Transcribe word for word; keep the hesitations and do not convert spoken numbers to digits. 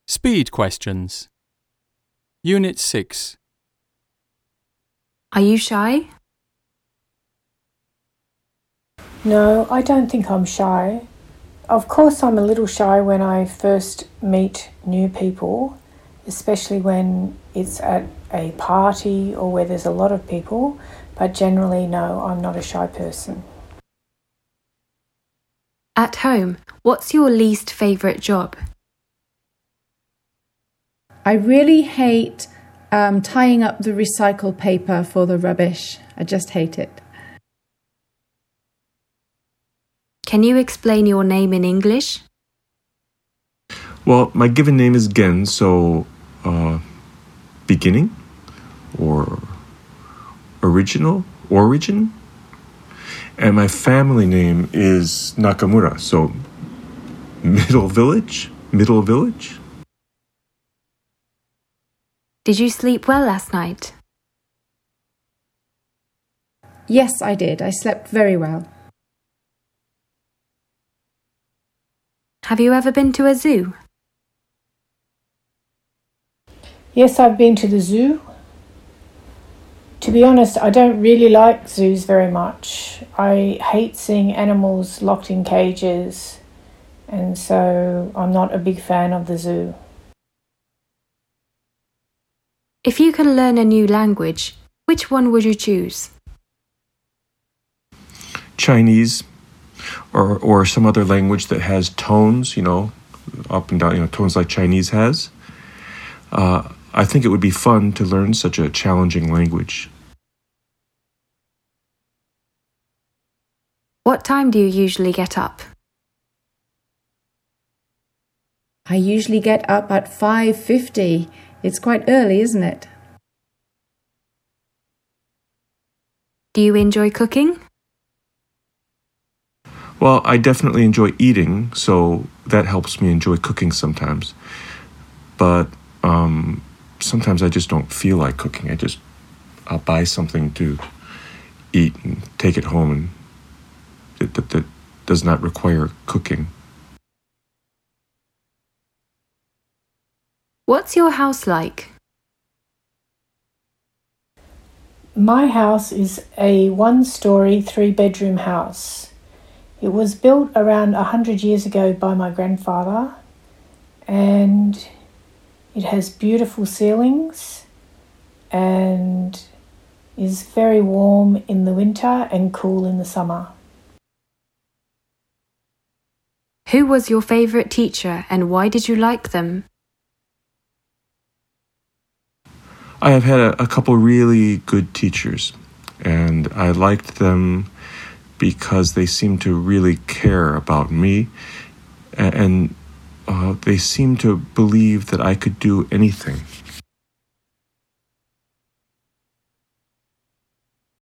Speed questions. Unit six. Are you shy? No, I don't think I'm shy. Of course, I'm a little shy when I first meet new people, especially when it's at a party or where there's a lot of people, but generally, no, I'm not a shy person. At home, what's your least favourite job? I really hate um, tying up the recycled paper for the rubbish. I just hate it. Can you explain your name in English? Well, my given name is Gen, so uh, beginning or original, origin. And my family name is Nakamura, so middle village, middle village. Did you sleep well last night? Yes, I did. I slept very well. Have you ever been to a zoo? Yes, I've been to the zoo. To be honest, I don't really like zoos very much. I hate seeing animals locked in cages, and so I'm not a big fan of the zoo. If you could learn a new language, which one would you choose? Chinese, or or some other language that has tones, you know, up and down, you know, tones like Chinese has. Uh, I think it would be fun to learn such a challenging language. What time do you usually get up? I usually get up at five fifty. It's quite early, isn't it? Do you enjoy cooking? Well, I definitely enjoy eating, so that helps me enjoy cooking sometimes. But um, sometimes I just don't feel like cooking. I just, I'll buy something to eat and take it home, and that, that, that does not require cooking. What's your house like? My house is a one-storey, three-bedroom house. It was built around a hundred years ago by my grandfather, and it has beautiful ceilings and is very warm in the winter and cool in the summer. Who was your favourite teacher and why did you like them? I have had a, a couple really good teachers, and I liked them because they seemed to really care about me, and uh, they seemed to believe that I could do anything.